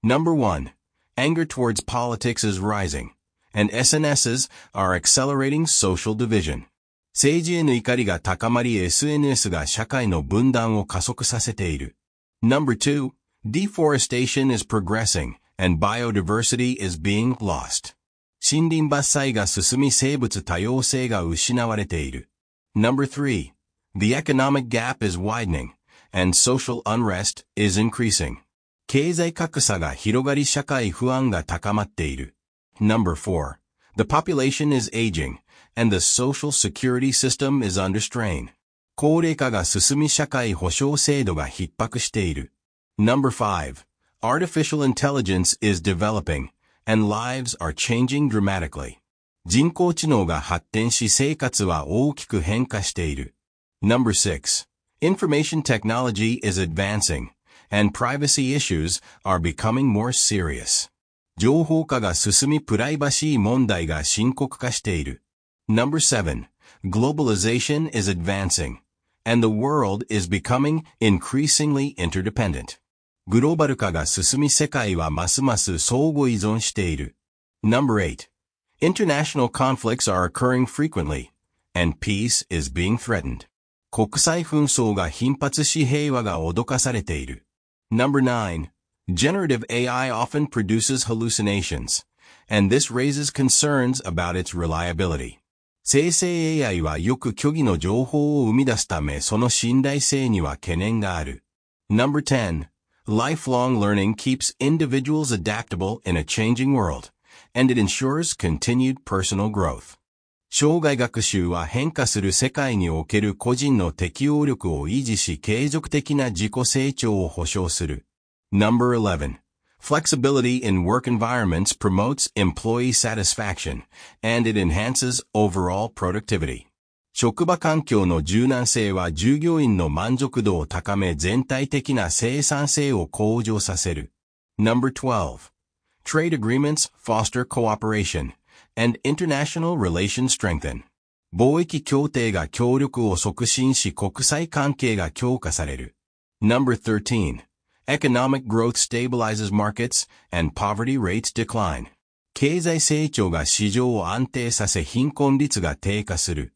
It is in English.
Number 1. Anger towards politics is rising, and SNSs are accelerating social division. 政治への怒りが高まり SNS が社会の分断を加速させている。Number 2. Deforestation is progressing, and biodiversity is being lost. 森林伐採が進み生物多様性が失われている。Number 3. The economic gap is widening, and social unrest is increasing. 経済格差が広がり社会不安が高まっている。Number 4. The population is aging, and the social security system is under strain. 高齢化が進み社会保障制度が逼迫している。Number 5. Artificial intelligence is developing, and lives are changing dramatically. 人工知能が発展し生活は大きく変化している。Number 6. Information technology is advancing, and privacy issues are becoming more serious. 情報化が進みプライバシー問題が深刻化している。Number 7. Globalization is advancing, and the world is becoming increasingly interdependent. グローバル化が進み世界はますます相互依存している。Number 8. International conflicts are occurring frequently, and peace is being threatened. 国際紛争が頻発し平和が脅かされている。Number 9. Generative AI often produces hallucinations, and this raises concerns about its reliability. 生成 AI はよく虚偽の情報を生み出すためその信頼性には懸念がある。Number 10. Lifelong learning keeps individuals adaptable in a changing world, and it ensures continued personal growth. 生涯学習は変化する世界における個人の適応力を維持し継続的な自己成長を保障する。Number 11. Flexibility in work environments promotes employee satisfaction, and it enhances overall productivity. 職場環境の柔軟性は従業員の満足度を高め全体的な生産性を向上させる。Number 12. Trade agreements foster cooperation, and international relations strengthen. 貿易協定が協力を促進し国際関係が強化される。Number 13. Economic growth stabilizes markets, and poverty rates decline. 経済成長が市場を安定させ貧困率が低下する。